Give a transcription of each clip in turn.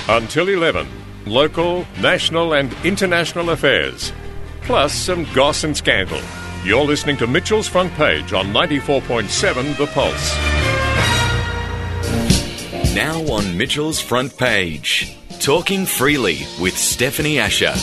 Until 11, local, national and international affairs, plus some goss and scandal. You're listening to Mitchell's Front Page on 94.7 The Pulse. Now on Mitchell's Front Page, Talking Freely with Stephanie Asher.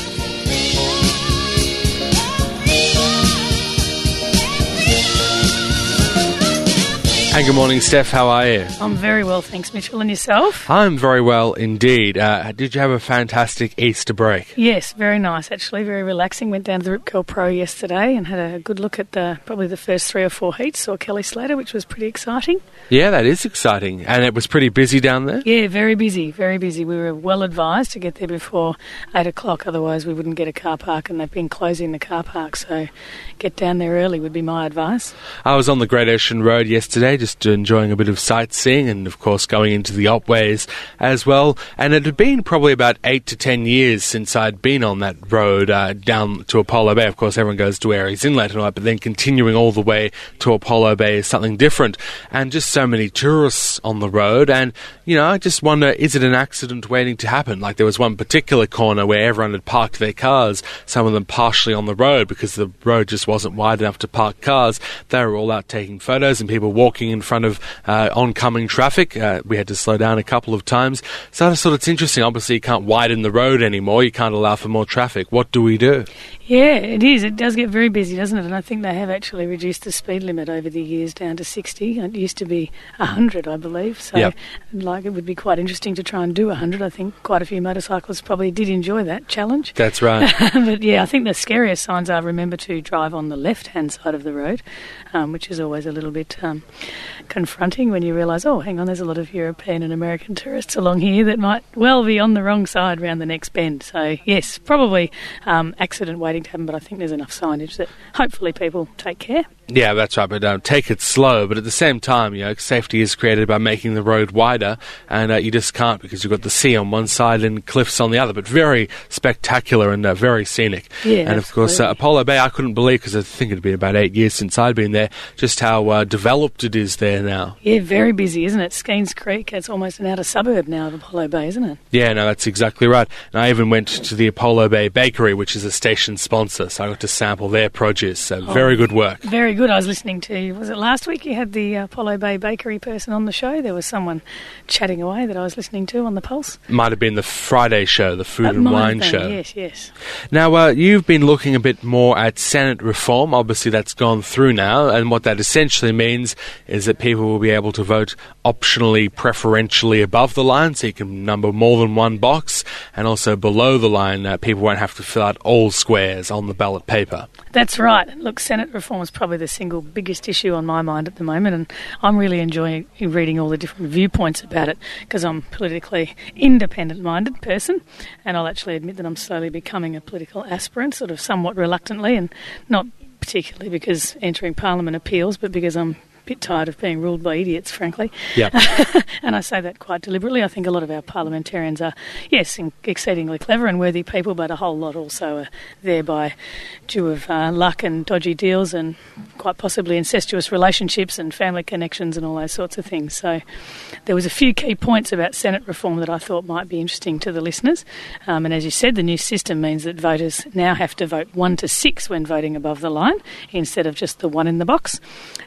And good morning, Steph. How are you? I'm very well, thanks, Mitchell. And yourself? I'm very well indeed. Did you have a fantastic Easter break? Yes, very nice, actually. Very relaxing. Went down to the Rip Curl Pro yesterday and had a good look at probably the first 3 or 4 heats. Saw Kelly Slater, which was pretty exciting. Yeah, that is exciting. And it was pretty busy down there? Yeah, very busy, very busy. We were well advised to get there before 8 o'clock, otherwise we wouldn't get a car park, and they've been closing the car park, so get down there early would be my advice. I was on the Great Ocean Road yesterday, just enjoying a bit of sightseeing and, of course, going into the Otways as well. And it had been probably about 8 to 10 years since I'd been on that road down to Apollo Bay. Of course, everyone goes to Aireys Inlet and all that, but then continuing all the way to Apollo Bay is something different. And just so many tourists on the road. And, you know, I just wonder, is it an accident waiting to happen? Like there was one particular corner where everyone had parked their cars, some of them partially on the road because the road just wasn't wide enough to park cars. They were all out taking photos and people walking in front of oncoming traffic. We had to slow down a couple of times. So I just thought it's interesting. Obviously, you can't widen the road anymore. You can't allow for more traffic. What do we do? Yeah, it is. It does get very busy, doesn't it? And I think they have actually reduced the speed limit over the years down to 60. It used to be 100, I believe. So, yep. Like, it would be quite interesting to try and do 100. I think quite a few motorcyclists probably did enjoy that challenge. That's right. But yeah, I think the scariest signs are remember to drive on the left-hand side of the road, which is always a little bit confronting when you realise, oh, hang on, there's a lot of European and American tourists along here that might well be on the wrong side round the next bend. So, yes, probably accident waiting to happen, but I think there's enough signage that hopefully people take care. Yeah, that's right, but take it slow. But at the same time, you know, safety is created by making the road wider, and you just can't because you've got the sea on one side and cliffs on the other, but very spectacular and very scenic. Yeah, and of course, Apollo Bay, I couldn't believe, because I think it had been about 8 years since I'd been there, just how developed it is there now. Yeah, very busy, isn't it? Skeens Creek, it's almost an outer suburb now of Apollo Bay, isn't it? Yeah, no, that's exactly right. And I even went to the Apollo Bay Bakery, which is a station sponsor, so I got to sample their produce. So very good work. Very good. I was listening to, was it last week you had the Apollo Bay Bakery person on the show? There was someone chatting away that I was listening to on the Pulse. Might have been the Friday show, the Food and Wine show. Yes. Now, you've been looking a bit more at Senate reform. Obviously, that's gone through now, and what that essentially means is that people will be able to vote optionally, preferentially above the line, so you can number more than one box, and also below the line, people won't have to fill out all squares on the ballot paper. That's right. Look, Senate reform is probably the single biggest issue on my mind at the moment, and I'm really enjoying reading all the different viewpoints about it because I'm a politically independent-minded person, and I'll actually admit that I'm slowly becoming a political aspirant, sort of somewhat reluctantly, and not particularly because entering Parliament appeals, but because I'm a bit tired of being ruled by idiots, frankly. Yep. And I say that quite deliberately. I think a lot of our parliamentarians are, yes, exceedingly clever and worthy people, but a whole lot also are there by due of luck and dodgy deals and quite possibly incestuous relationships and family connections and all those sorts of things. So there was a few key points about Senate reform that I thought might be interesting to the listeners. And as you said, the new system means that voters now have to vote 1 to 6 when voting above the line instead of just the 1 in the box.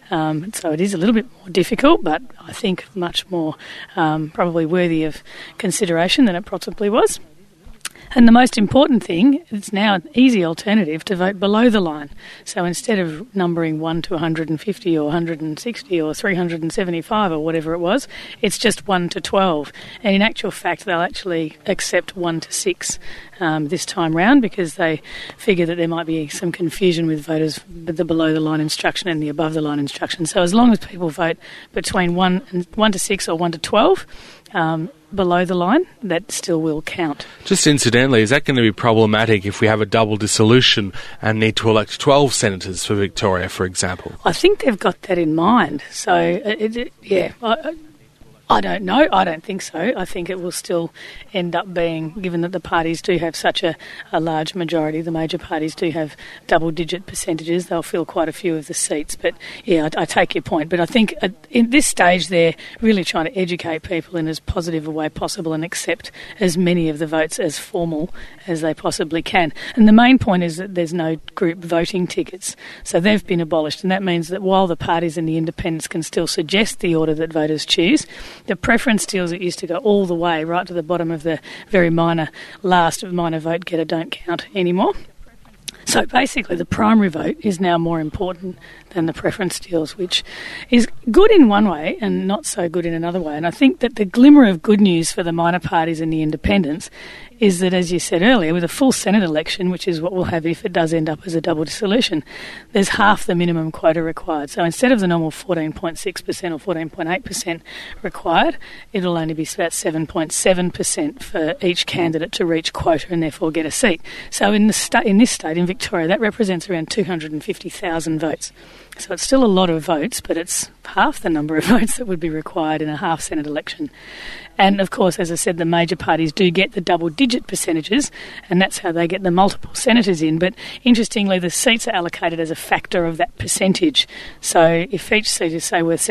So it is a little bit more difficult, but I think much more probably worthy of consideration than it possibly was. And the most important thing, it's now an easy alternative to vote below the line. So instead of numbering 1 to 150 or 160 or 375 or whatever it was, it's just 1 to 12. And in actual fact, they'll actually accept 1 to 6 this time round because they figure that there might be some confusion with voters with the below-the-line instruction and the above-the-line instruction. So as long as people vote between 1 to 6 or 1 to 12, below the line, that still will count. Just incidentally, is that going to be problematic if we have a double dissolution and need to elect 12 senators for Victoria, for example? I think they've got that in mind. So, I don't know. I don't think so. I think it will still end up being, given that the parties do have such a large majority, the major parties do have double-digit percentages, they'll fill quite a few of the seats. But, yeah, I take your point. But I think in this stage they're really trying to educate people in as positive a way possible and accept as many of the votes as formal as they possibly can. And the main point is that there's no group voting tickets. So they've been abolished, and that means that while the parties and the independents can still suggest the order that voters choose, the preference deals that used to go all the way right to the bottom of the very last minor vote getter don't count anymore. So basically the primary vote is now more important than the preference deals, which is good in one way and not so good in another way. And I think that the glimmer of good news for the minor parties and the independents is that, as you said earlier, with a full Senate election, which is what we'll have if it does end up as a double dissolution, there's half the minimum quota required. So instead of the normal 14.6% or 14.8% required, it'll only be about 7.7% for each candidate to reach quota and therefore get a seat. So in this state, in Victoria, that represents around 250,000 votes. So it's still a lot of votes, but it's half the number of votes that would be required in a half Senate election. And, of course, as I said, the major parties do get the double-digit percentages, and that's how they get the multiple senators in. But, interestingly, the seats are allocated as a factor of that percentage. So if each seat is, say, worth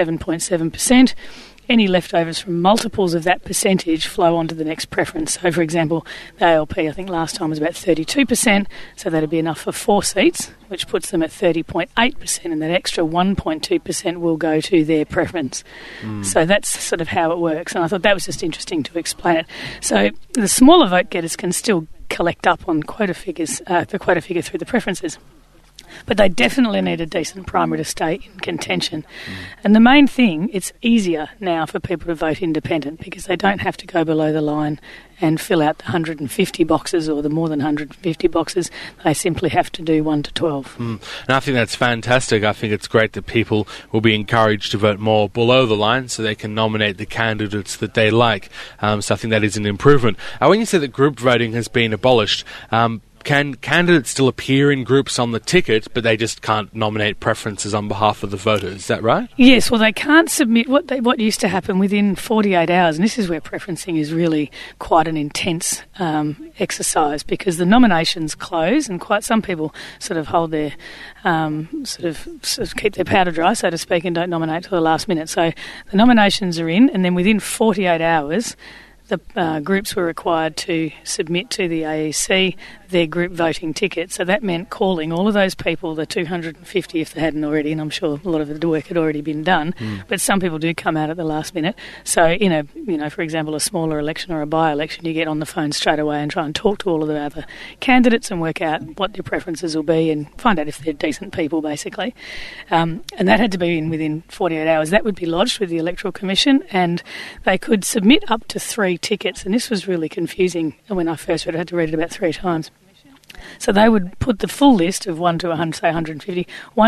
7.7%, any leftovers from multiples of that percentage flow on to the next preference. So, for example, the ALP, I think last time was about 32%, so that'd be enough for 4 seats, which puts them at 30.8%, and that extra 1.2% will go to their preference. So that's sort of how it works, and I thought that was just interesting to explain it. So the smaller vote getters can still collect up on quota figures, the quota figure through the preferences. But they definitely need a decent primary to stay in contention. And the main thing, it's easier now for people to vote independent because they don't have to go below the line and fill out the 150 boxes or the more than 150 boxes. They simply have to do 1 to 12. And I think that's fantastic. I think it's great that people will be encouraged to vote more below the line so they can nominate the candidates that they like. So I think that is an improvement. When you say that group voting has been abolished, can candidates still appear in groups on the ticket, but they just can't nominate preferences on behalf of the voters? Is that right? Yes, well, they can't submit what used to happen within 48 hours, and this is where preferencing is really quite an intense exercise because the nominations close, and quite some people sort of hold their sort of keep their powder dry, so to speak, and don't nominate till the last minute. So the nominations are in, and then within 48 hours, the groups were required to submit to the AEC their group voting ticket. So that meant calling all of those people, the 250 if they hadn't already, and I'm sure a lot of the work had already been done, but some people do come out at the last minute. So in a, for example, a smaller election or a by-election, you get on the phone straight away and try and talk to all of the other candidates and work out what their preferences will be and find out if they're decent people, basically. And that had to be within 48 hours. That would be lodged with the Electoral Commission, and they could submit up to 3 tickets, and this was really confusing when I first read it. I had to read it about 3 times. So they would put the full list of 1 to 150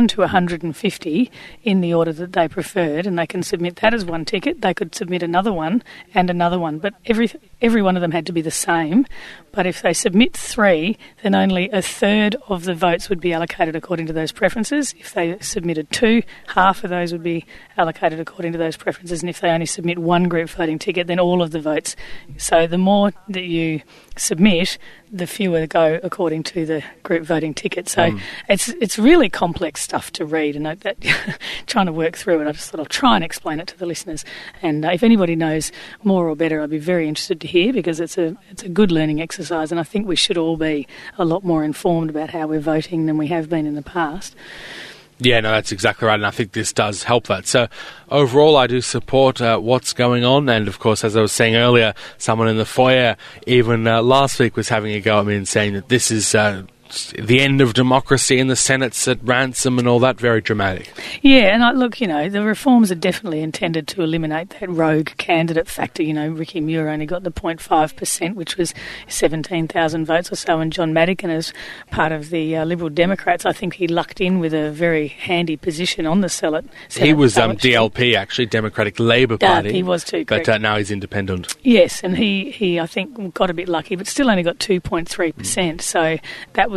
in the order that they preferred, and they can submit that as 1 ticket. They could submit another one and another one, but every one of them had to be the same. But if they submit 3, then only a third of the votes would be allocated according to those preferences. If they submitted 2, half of those would be allocated according to those preferences. And if they only submit 1 group voting ticket, then all of the votes. So the more that you submit, the fewer go according to the group voting ticket. So it's really complex stuff to read, and trying to work through it, I just thought I'll try and explain it to the listeners. And if anybody knows more or better, I'd be very interested to hear, because it's a good learning exercise, and I think we should all be a lot more informed about how we're voting than we have been in the past. Yeah, no, that's exactly right, and I think this does help that. So overall, I do support what's going on, and of course, as I was saying earlier, someone in the foyer even last week was having a go at me and saying that this is the end of democracy and the Senate's at ransom and all that. Very dramatic. Yeah, and look, the reforms are definitely intended to eliminate that rogue candidate factor. Ricky Muir only got the 0.5%, which was 17,000 votes or so, and John Madigan, as part of the Liberal Democrats, I think he lucked in with a very handy position on the Senate. He was DLP, actually, Democratic Labour Party. He was too, correct. But now he's independent. Yes, and he I think, got a bit lucky, but still only got 2.3%, so that was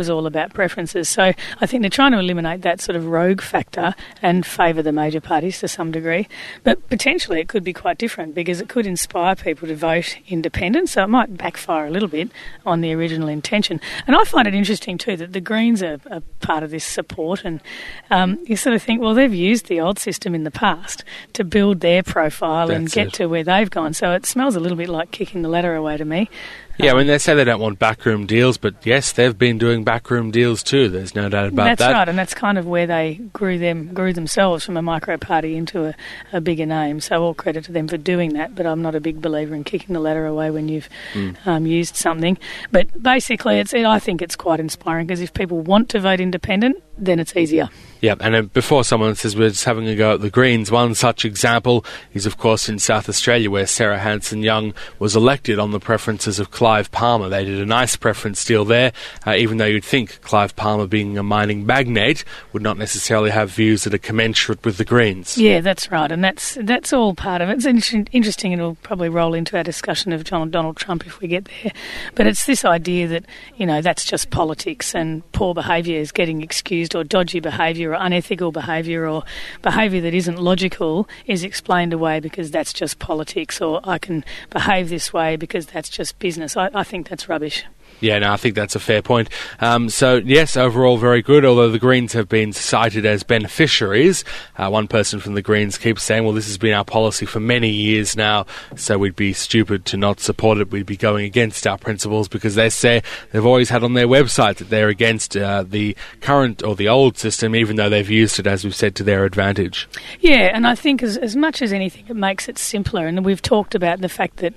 is all about preferences. So I think they're trying to eliminate that sort of rogue factor and favour the major parties to some degree. But potentially it could be quite different because it could inspire people to vote independent, so it might backfire a little bit on the original intention. And I find it interesting too that the Greens are part of this support, and you sort of think, well, they've used the old system in the past to build their profile and get to where they've gone. So it smells a little bit like kicking the ladder away to me. Yeah, I mean, they say they don't want backroom deals, but yes, they've been doing backroom deals too. There's no doubt about that. That's right, and that's kind of where they grew themselves from a micro party into a bigger name. So all credit to them for doing that, but I'm not a big believer in kicking the ladder away when you've used something. But basically, I think it's quite inspiring because if people want to vote independent, then it's easier. Yeah, and before someone says we're just having a go at the Greens, one such example is, of course, in South Australia, where Sarah Hanson-Young was elected on the preferences of Clive Palmer. They did a nice preference deal there, even though you'd think Clive Palmer, being a mining magnate, would not necessarily have views that are commensurate with the Greens. Yeah, that's right, and that's all part of it. It's interesting, and it'll probably roll into our discussion of Donald Trump if we get there. But it's this idea that, that's just politics and poor behaviour is getting excused, or dodgy behaviour or unethical behaviour or behaviour that isn't logical is explained away because that's just politics, or I can behave this way because that's just business. I think that's rubbish. Yeah, no, I think that's a fair point. So, yes, overall very good, although the Greens have been cited as beneficiaries. One person from the Greens keeps saying, well, this has been our policy for many years now, so we'd be stupid to not support it. We'd be going against our principles because they say they've always had on their website that they're against the current or the old system, even though they've used it, as we've said, to their advantage. Yeah, and I think as much as anything, it makes it simpler. And we've talked about the fact that,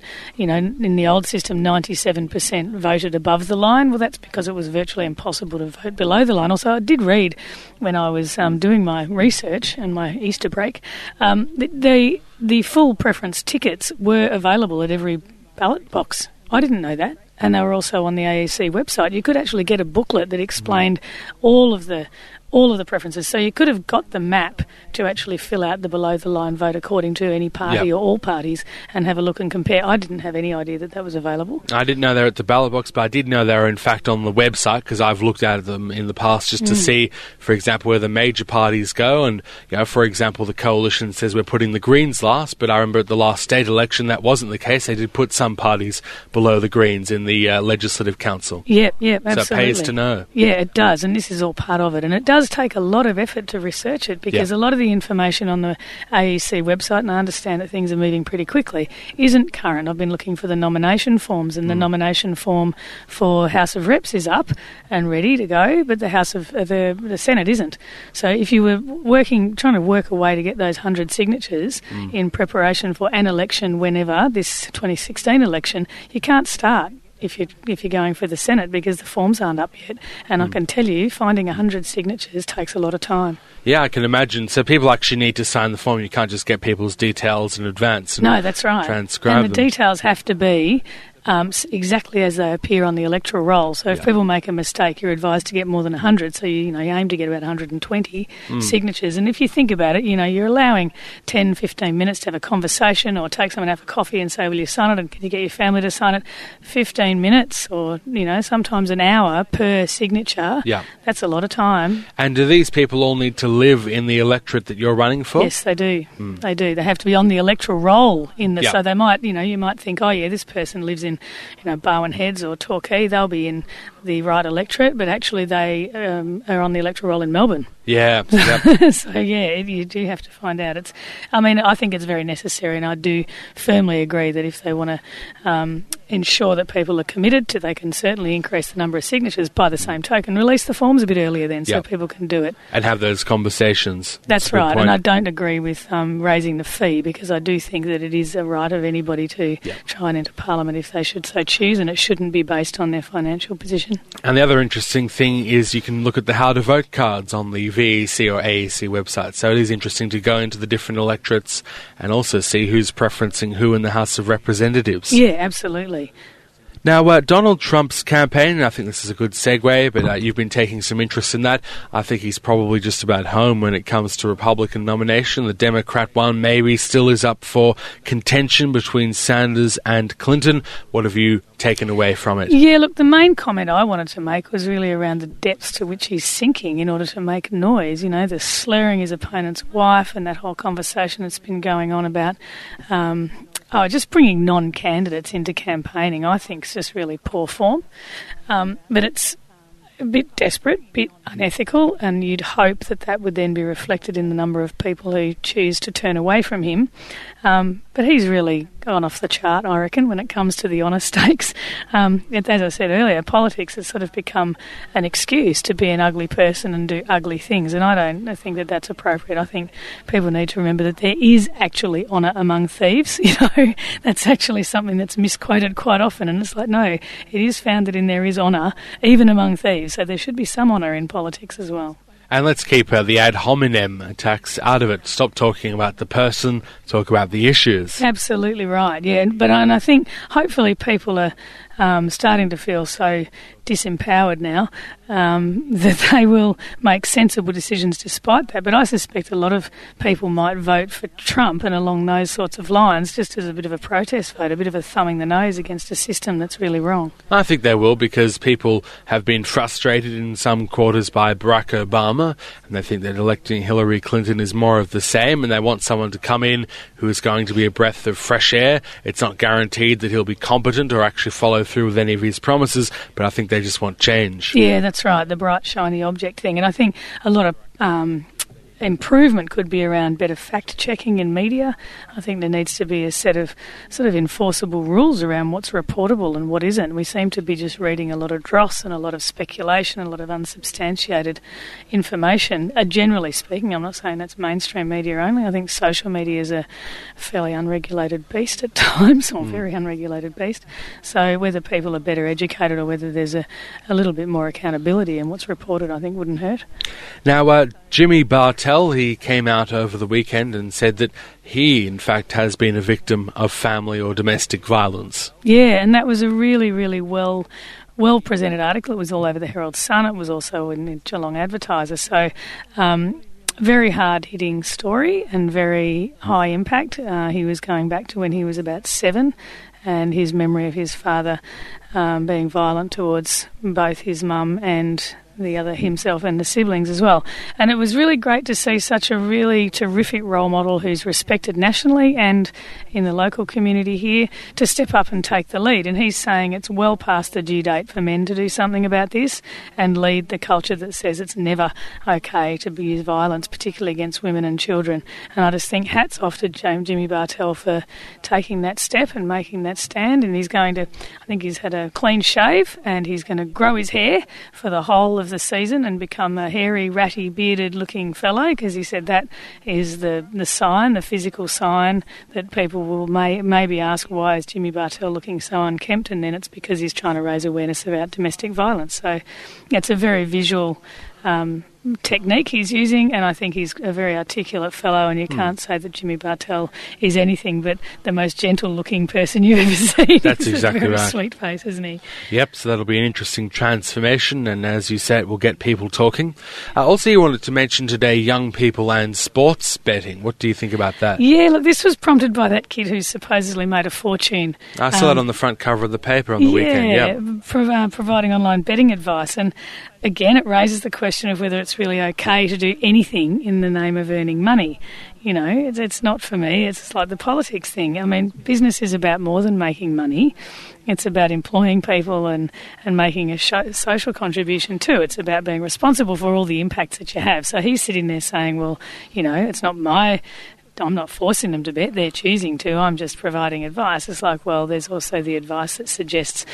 in the old system, 97% voted above the line. Well, that's because it was virtually impossible to vote below the line. Also, I did read when I was doing my research and my Easter break, the full preference tickets were available at every ballot box. I didn't know that. And they were also on the AEC website. You could actually get a booklet that explained all of the preferences. So you could have got the map to actually fill out the below-the-line vote according to any party or all parties and have a look and compare. I didn't have any idea that was available. I didn't know they were at the ballot box, but I did know they were, in fact, on the website because I've looked at them in the past just to see, for example, where the major parties go. And, for example, the Coalition says we're putting the Greens last, but I remember at the last state election that wasn't the case. They did put some parties below the Greens in the Legislative Council. Yeah, absolutely. So it pays to know. Yeah, it does, and this is all part of it. And it does take a lot of effort to research it because a lot of the information on the AEC website, and I understand that things are moving pretty quickly, isn't current. I've been looking for the nomination forms, and the nomination form for House of Reps is up and ready to go, but the House of the Senate isn't. So if you were trying to work a way to get those 100 signatures in preparation for an election whenever, this 2016 election, you can't start if you're going for the Senate because the forms aren't up yet. And I can tell you, finding 100 signatures takes a lot of time. Yeah, I can imagine. So people actually need to sign the form. You can't just get people's details in advance and no, that's right. transcribe and the details have to be exactly as they appear on the electoral roll. So if people make a mistake, you're advised to get more than 100. So you aim to get about 120 signatures. And if you think about it, you're allowing 10, 15 minutes to have a conversation or take someone out for coffee and say, will you sign it, and can you get your family to sign it? 15 minutes or, sometimes an hour per signature. Yeah. That's a lot of time. And do these people all need to live in the electorate that you're running for? Yes, they do. They do. They have to be on the electoral roll so they might, you might think, oh yeah, this person lives in Barwon Heads or Torquay, they'll be in the right electorate, but actually they are on the electoral roll in Melbourne. Yeah. Yep. So, you do have to find out. I think it's very necessary, and I do firmly agree that if they want to ensure that people are committed to, they can certainly increase the number of signatures. By the same token, release the forms a bit earlier then so people can do it. And have those conversations. That's right, and I don't agree with raising the fee because I do think that it is a right of anybody to try and enter Parliament if they should so choose, and it shouldn't be based on their financial position. And the other interesting thing is you can look at the how to vote cards on the VEC or AEC website. So it is interesting to go into the different electorates and also see who's preferencing who in the House of Representatives. Yeah, absolutely. Now, Donald Trump's campaign, and I think this is a good segue, but you've been taking some interest in that. I think he's probably just about home when it comes to Republican nomination. The Democrat one maybe still is up for contention between Sanders and Clinton. What have you taken away from it? Yeah, look, the main comment I wanted to make was really around the depths to which he's sinking in order to make noise. You know, the slurring his opponent's wife and that whole conversation that's been going on about just bringing non-candidates into campaigning, I think, is just really poor form. But it's a bit desperate, a bit unethical, and you'd hope that that would then be reflected in the number of people who choose to turn away from him. But he's really gone off the chart, I reckon, when it comes to the honour stakes. As I said earlier, politics has sort of become an excuse to be an ugly person and do ugly things, and I don't think that that's appropriate. I think people need to remember that there is actually honour among thieves. You know, that's actually something that's misquoted quite often, and it's like, no, it is found that there is honour even among thieves, so there should be some honour in politics as well. And let's keep the ad hominem attacks out of it. Stop talking about the person, talk about the issues. Absolutely right, yeah. And I think hopefully people are starting to feel so disempowered now that they will make sensible decisions despite that. But I suspect a lot of people might vote for Trump and along those sorts of lines just as a bit of a protest vote, a bit of a thumbing the nose against a system that's really wrong. I think they will, because people have been frustrated in some quarters by Barack Obama, and they think that electing Hillary Clinton is more of the same, and they want someone to come in who is going to be a breath of fresh air. It's not guaranteed that he'll be competent or actually follow through with any of his promises, but I think they just want change. Yeah, that's right, the bright, shiny object thing. And I think a lot of improvement could be around better fact-checking in media. I think there needs to be a set of sort of enforceable rules around what's reportable and what isn't. We seem to be just reading a lot of dross and a lot of speculation and a lot of unsubstantiated information. Generally speaking, I'm not saying that's mainstream media only. I think social media is a fairly unregulated beast at times, or very unregulated beast. So whether people are better educated or whether there's a little bit more accountability in what's reported, I think wouldn't hurt. Now, Jimmy Bartell, he came out over the weekend and said that he, in fact, has been a victim of family or domestic violence. Yeah, and that was a really, really well-presented article. It was all over the Herald Sun. It was also in the Geelong Advertiser. So very hard-hitting story and very high impact. He was going back to when he was about 7, and his memory of his father being violent towards both his mum and the other, himself and the siblings as well. And it was really great to see such a really terrific role model who's respected nationally and in the local community here to step up and take the lead. And he's saying it's well past the due date for men to do something about this and lead the culture that says it's never okay to use violence, particularly against women and children. And I just think hats off to Jimmy Bartell for taking that step and making that stand. And he's going to, I think he's had a clean shave, and he's going to grow his hair for the whole of the season and become a hairy, ratty, bearded-looking fellow, because he said that is the sign, the physical sign that people will maybe ask, why is Jimmy Bartell looking so unkempt? And then it's because he's trying to raise awareness about domestic violence. So it's a very visual technique he's using, and I think he's a very articulate fellow, and you can't say that Jimmy Bartell is anything but the most gentle-looking person you've ever seen. That's exactly right. He's a very sweet face, isn't he? Yep, so that'll be an interesting transformation, and as you said, it will get people talking. Also, you wanted to mention today young people and sports betting. What do you think about that? Yeah, look, this was prompted by that kid who's supposedly made a fortune. I saw it on the front cover of the paper on the weekend. Yeah, providing online betting advice, and again, it raises the question of whether it's really okay to do anything in the name of earning money. You know, it's not for me. It's like the politics thing. I mean, business is about more than making money. It's about employing people and making a social contribution too. It's about being responsible for all the impacts that you have. So he's sitting there saying, well, you know, it's not I'm not forcing them to bet, they're choosing to. I'm just providing advice. It's like, well, there's also the advice that suggests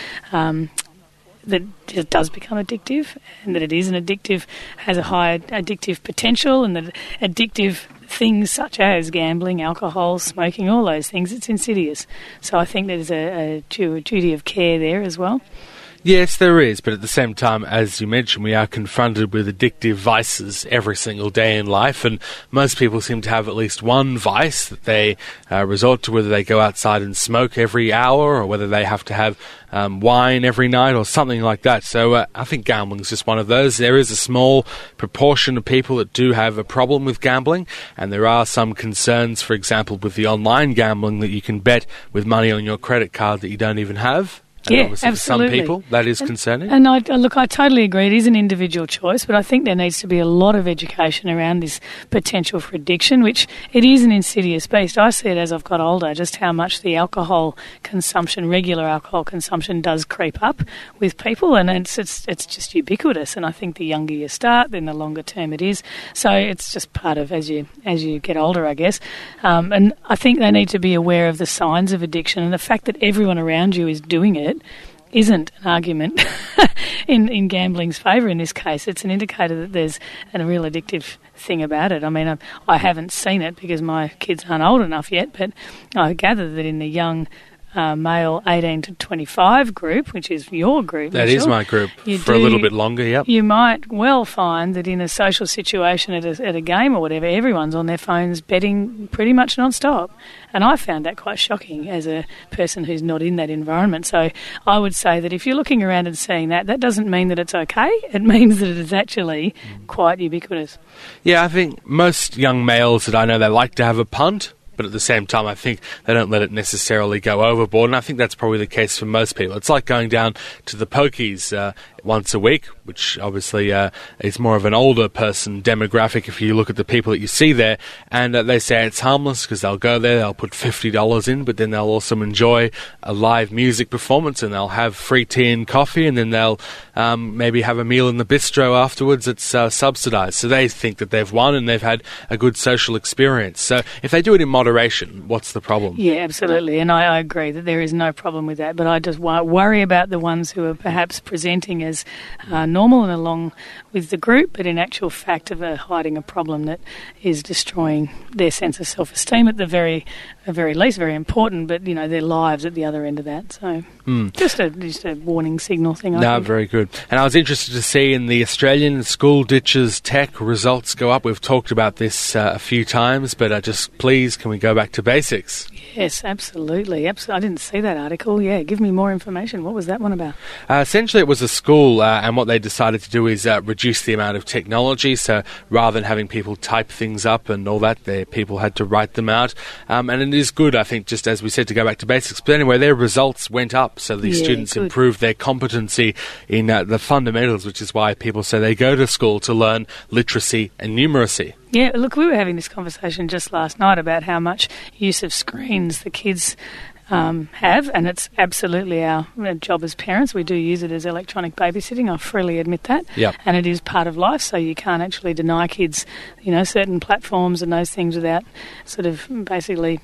that it does become addictive, and that it is has a high addictive potential, and that addictive things such as gambling, alcohol, smoking, all those things, it's insidious. So I think there's a duty of care there as well. Yes, there is, but at the same time, as you mentioned, we are confronted with addictive vices every single day in life, and most people seem to have at least one vice that they resort to, whether they go outside and smoke every hour or whether they have to have wine every night or something like that. So I think gambling is just one of those. There is a small proportion of people that do have a problem with gambling, and there are some concerns, for example, with the online gambling, that you can bet with money on your credit card that you don't even have. And yeah, obviously absolutely. For some people, that is concerning. And I totally agree. It is an individual choice, but I think there needs to be a lot of education around this potential for addiction, which it is an insidious beast. I see it as I've got older, just how much the alcohol consumption, regular alcohol consumption, does creep up with people, and it's just ubiquitous. And I think the younger you start, then the longer term it is. So it's just part of as you get older, I guess. And I think they need to be aware of the signs of addiction, and the fact that everyone around you is doing it isn't an argument in gambling's favour in this case. It's an indicator that there's a real addictive thing about it. I mean, I haven't seen it because my kids aren't old enough yet, but I gather that in the young male 18 to 25 group, which is your group. That is my group, for a little bit longer, yep. You might well find that in a social situation at a game or whatever, everyone's on their phones betting pretty much non-stop. And I found that quite shocking as a person who's not in that environment. So I would say that if you're looking around and seeing that doesn't mean that it's okay. It means that it is actually quite ubiquitous. Yeah, I think most young males that I know, they like to have a punt. But at the same time, I think they don't let it necessarily go overboard, and I think that's probably the case for most people. It's like going down to the pokies once a week, which obviously is more of an older person demographic if you look at the people that you see there, and they say it's harmless because they'll go there, they'll put $50 in, but then they'll also enjoy a live music performance, and they'll have free tea and coffee, and then they'll maybe have a meal in the bistro afterwards that's subsidised. So they think that they've won and they've had a good social experience. So if they do it in moderation, what's the problem? Yeah, absolutely, and I agree that there is no problem with that, but I just worry about the ones who are perhaps presenting as normal and along with the group, but in actual fact are hiding a problem that is destroying their sense of self-esteem at the very least, very important, but their lives at the other end of that. So just a warning signal thing. I think. Very good. And I was interested to see in the Australian School Ditches Tech results go up. We've talked about this a few times, but just please, can we go back to basics? Yes, absolutely. I didn't see that article. Yeah, give me more information. What was that one about? Essentially, it was a school, and what they decided to do is reduce the amount of technology. So rather than having people type things up and all that, people had to write them out. And it is good, I think, just as we said, to go back to basics. But anyway, their results went up, so the students improved their competency in the fundamentals, which is why people say they go to school to learn literacy and numeracy. Yeah, look, we were having this conversation just last night about how much use of screens the kids have, and it's absolutely our job as parents. We do use it as electronic babysitting, I freely admit that. Yep. And it is part of life, so you can't actually deny kids, certain platforms and those things without sort of basically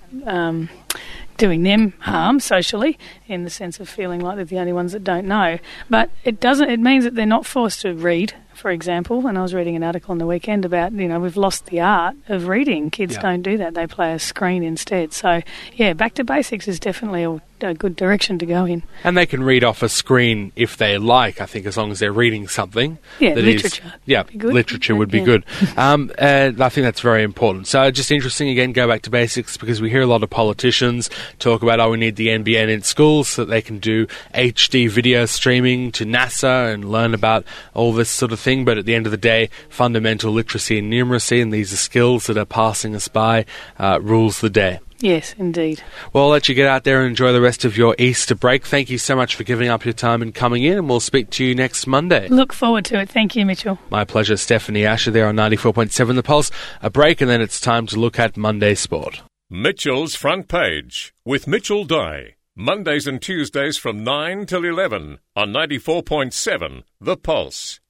doing them harm socially, in the sense of feeling like they're the only ones that don't know. But it means that they're not forced to read, for example. And I was reading an article on the weekend about, we've lost the art of reading. Kids don't do that. They play a screen instead. So, yeah, back to basics is definitely a good direction to go in. And they can read off a screen if they like, I think, as long as they're reading something. Yeah, literature. Literature would be good. And I think that's very important. So just interesting, again, go back to basics, because we hear a lot of politicians talk about, we need the NBN in schools so that they can do HD video streaming to NASA and learn about all this sort of thing. But at the end of the day, fundamental literacy and numeracy, and these are skills that are passing us by, rules the day. Yes, indeed. Well, I'll let you get out there and enjoy the rest of your Easter break. Thank you so much for giving up your time and coming in, and we'll speak to you next Monday. Look forward to it. Thank you, Mitchell. My pleasure. Stephanie Asher there on 94.7 The Pulse. A break, and then it's time to look at Monday Sport. Mitchell's Front Page with Mitchell Dye. Mondays and Tuesdays from 9 till 11 on 94.7 The Pulse.